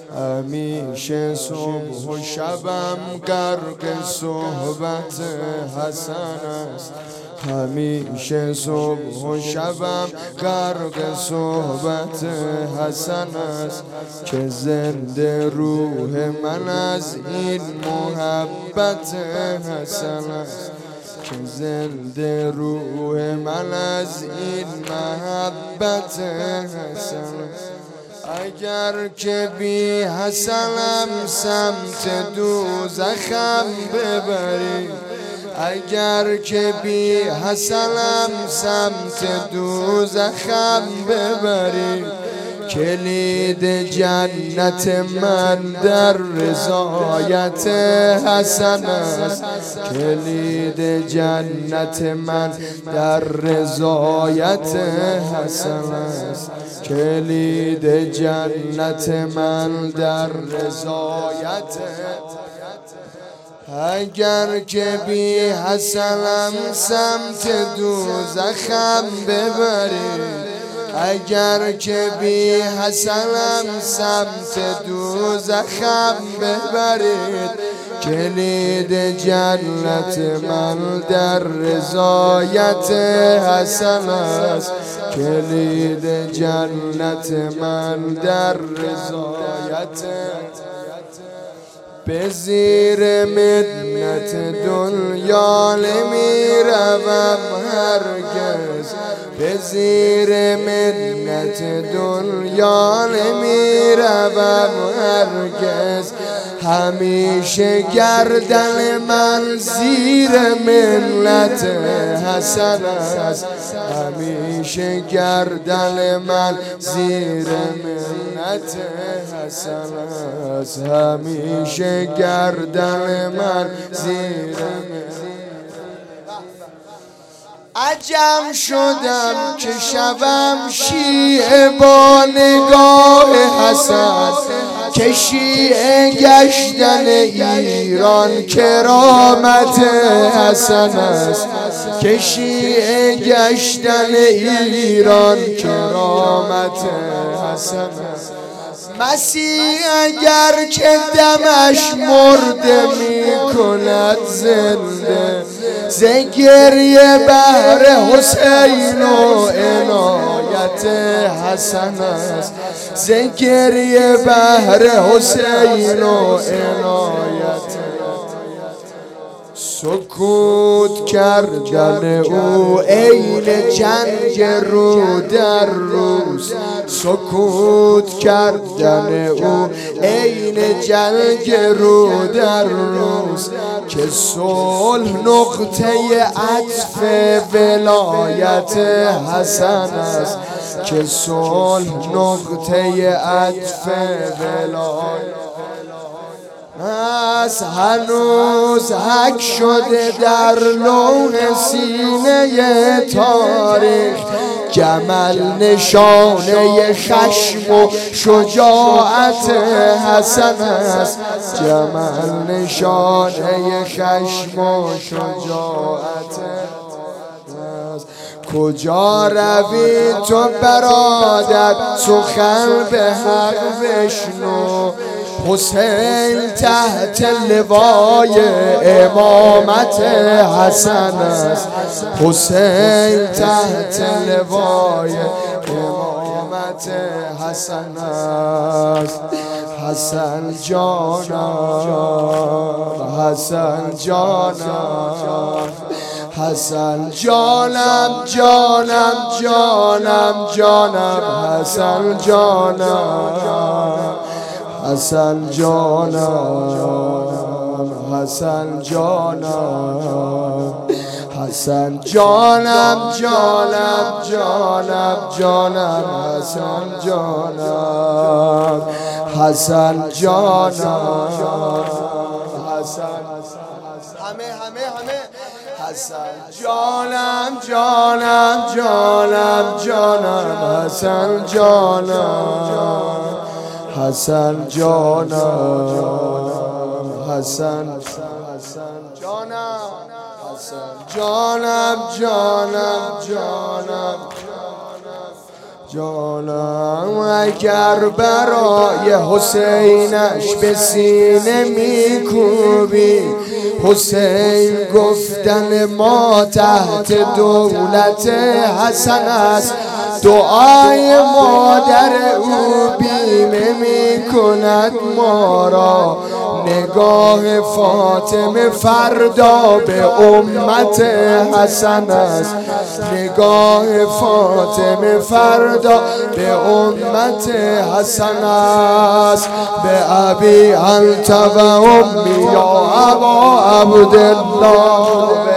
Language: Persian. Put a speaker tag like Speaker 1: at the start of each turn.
Speaker 1: همیشه صبح و شبم غرق صحبت حسن است. همیشه صبح و شبم غرق صحبت حسن است. که زنده روح من از این محبت حسن است. که زنده روح من از این محبت حسن است. اگر که بی حسنم سمت دوزخم ببری، اگر که بی حسنم سمت دوزخم ببری، کلید جنت من در رضایت حسن است. کلید جنت من در رضایت حسن است. کلید جنت من در رضایت. اگر که بی حسنم سمت دوزخم ببری، اگر که بی حسنم سمت دوزخم ببرید، کلید جنت من در رضایت حسن است. کلید جنت من در رضایت. به زیر منت دنیا نمیروم هرگز، به زیر منت دنیا نمیروم هرگز. همیشه گردن من زیر منت حسن است. همیشه گردن من زیر منت حسن است. همیشه گردن من زیر منت. عجم شدم که شبم شیعه با نگاه حسن، که شیعه گشتن ایران کرامت حسن است. که شیعه گشتن ایران کرامت حسن است. مسیح اگر که دمش مرده می کند زنده، ز گریه بهر حسین و عنایت حسن است. ز گریه بهر حسین و عنایت. سکوت کردن او عین جنگ رو در روز، سکوت کردن او عین جنگ رو در روز. که صلح نقطه عطف ولایت حسن است. که صلح نقطه عطف ولایت از هنوز حک شده در لوح سینه تاریخ. جمل نشانه خشم و شجاعت حسن است. جمل نشانه خشم و شجاعت است. کجا روی تو برادر سخن به حق بشنو. حسین تحت لوای امامت حسن است. حسین تحت لوای امامت حسن است. حسن جانم، حسن جانم، حسن جانم، جانم، جانم، جانم، حسن جانم، حسن جانم، حسن جانم، حسن جانم، جانم، جانم، جانم، حسن جانم، حسن جانم، حسن همه حسن جانم، جانم، جانم، جانم، حسن جانم، حسن جانم، حسن جانم، حسن جانم، جانم، جانم، جانم اگر برای حسینش به سینه میکوبی، حسین گفتن ما تحت دولت حسن است، دعای مادر او بیمه میکند ما را، نگاه فاطمه فردا به امت حسن است، نگاه فاطمه فردا به امت حسن است. به ابی انت و امی یا ابا عبدالله.